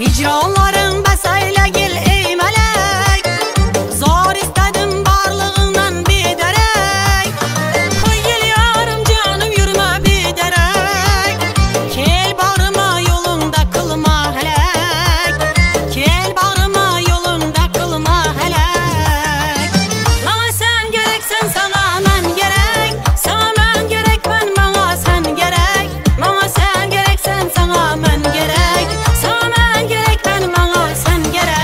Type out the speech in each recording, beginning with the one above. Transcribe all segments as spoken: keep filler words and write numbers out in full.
Hicranların bəsəylə gel ey mələk, zar istədim barlığından bidərək. Koy gel yarım canım yürümə bidərək, kel bağrıma yolunda qılma hələk, kel bağrıma yolunda qılma hələk. Bana sən gərəksən, sana mən gərək, sana mən gərək, mən bana sən gərək. Bana sən gərəksən, sana mən gərək, sana mən gərək, mən bana sən gərək.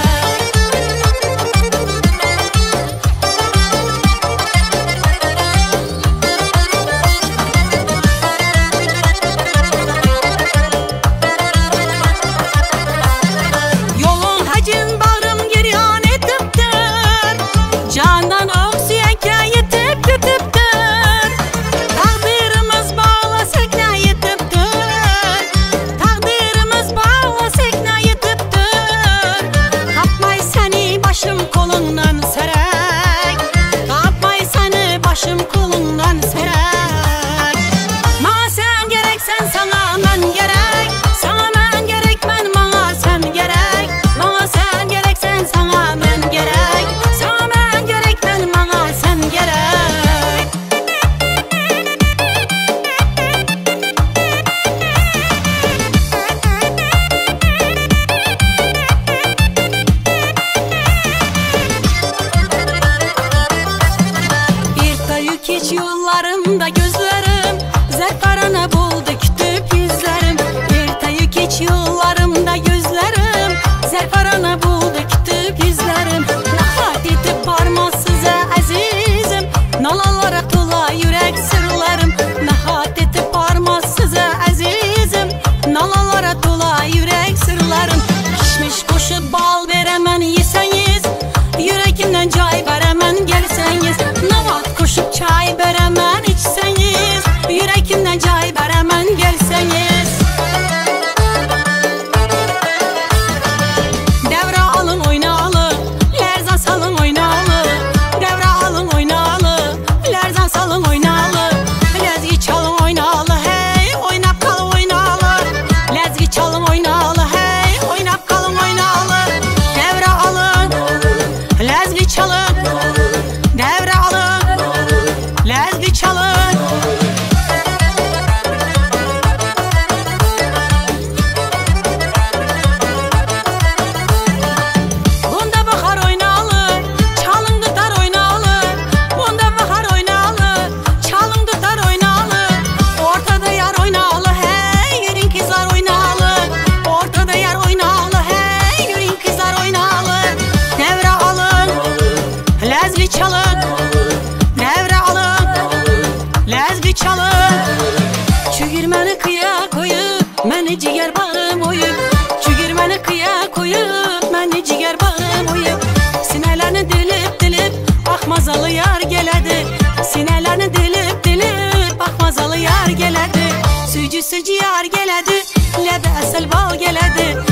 Yolun həcin bağrım giryan etibdir, candan oxsiyenke yetib getibdir. Taqdirimiz bağlı sekne yetibdir, taqdirimiz bağlı sekne yetibdir. Tapmay seni başım kolundan serek, tapmay seni başım kolundan serek. Bana sen gereksen, sana ben gerek, sana ben gerek, ben bana sen gerek. Bana sen gereksen, sana ben gerek, sana ben gerek, ben bana sen gerek. Bir tayı keç yollarımda gözlerim, zerfarana buldu kütüp yüzlerim. Bir tayı keç yollarımda gözlerim, zerfarana buldu kütüp yüzlerim. Nahat etip parmaz size azizim, nalalara tola yürek sırlarım. Nahat etip parmaz size azizim, nalalara tola yürek sırlarım. Pişmiş koşup bal veremen yeseniz, yüreğimden cay veremen gelseniz. Navat koşup çay veremen içseniz, yüreğimden cay veremen gelseniz. Devre alın oynalı, lerzan salın oynalı. Devre alın oynalı, lerzan salın oynalı. Lezgi çalın oynalı, hey oynap kalın oynalı. Lezgi çalın oynalı, hey oynap kalın oynalı. Devre alın, lezgi çalın. Devre alın, lezgi çalın. Bunda bakar oynalı, çalın tutar oynalı. Bunda bakar oynalı, çalın tutar oynalı. Ortada yar oynalı, hey yürün kızlar oynalı. Ortada yar oynalı, hey yürün kızlar oynalı. Devre alın, lezgi çalın. Devre alın, lezgi çalın. Çügürmeni kıya koyup, məni ciger bağrım oyup. Çügürmeni kıya koyup, məni ciger bağrım oyup. Sinelerini dilip dilip, bakmazalı yar geledi. Sinelerini dilip dilip, bakmazalı yar geledi. Sücü sücü yar geledi, lebe esel bal geledi.